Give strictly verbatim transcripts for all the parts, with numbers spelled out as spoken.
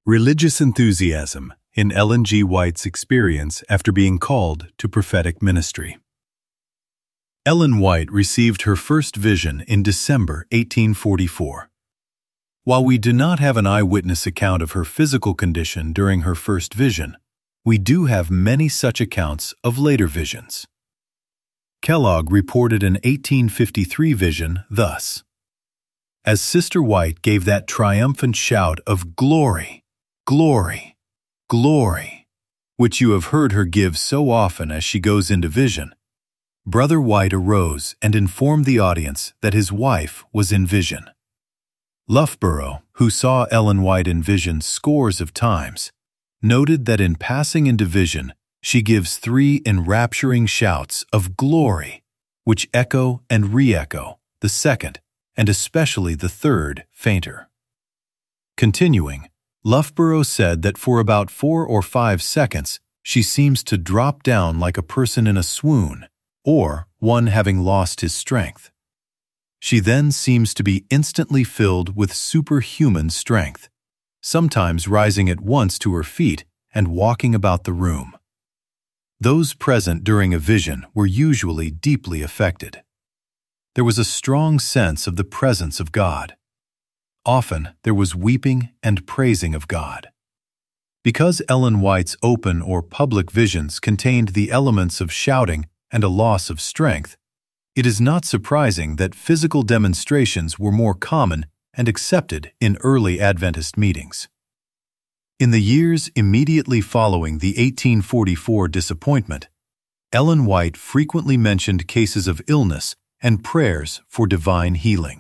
Religious enthusiasm in Ellen G. White's experience after being called to prophetic ministry. Ellen White received her first vision in December eighteen forty-four. While we do not have an eyewitness account of her physical condition during her first vision, we do have many such accounts of later visions. Kellogg reported an eighteen fifty-three vision thus: "As Sister White gave that triumphant shout of 'Glory! Glory! Glory!' which you have heard her give so often as she goes into vision, Brother White arose and informed the audience that his wife was in vision. Loughborough, who saw Ellen White in vision scores of times, noted that in passing into vision, she gives three enrapturing shouts of glory, which echo and re-echo the second, and especially the third, fainter. Continuing, Loughborough said that for about four or five seconds, she seems to drop down like a person in a swoon, or one having lost his strength. She then seems to be instantly filled with superhuman strength, sometimes rising at once to her feet and walking about the room. Those present during a vision were usually deeply affected. There was a strong sense of the presence of God. Often there was weeping and praising of God. Because Ellen White's open or public visions contained the elements of shouting and a loss of strength, it is not surprising that physical demonstrations were more common and accepted in early Adventist meetings. In the years immediately following the eighteen forty-four disappointment, Ellen White frequently mentioned cases of illness and prayers for divine healing.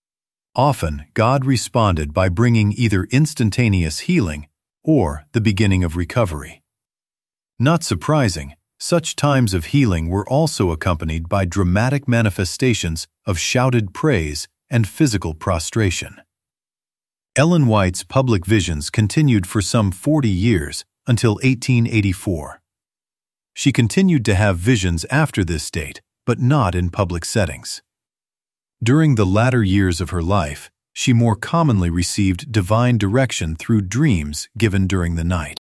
Often, God responded by bringing either instantaneous healing or the beginning of recovery. Not surprising, such times of healing were also accompanied by dramatic manifestations of shouted praise and physical prostration. Ellen White's public visions continued for some forty years until eighteen eighty-four. She continued to have visions after this date, but not in public settings. During the latter years of her life, she more commonly received divine direction through dreams given during the night.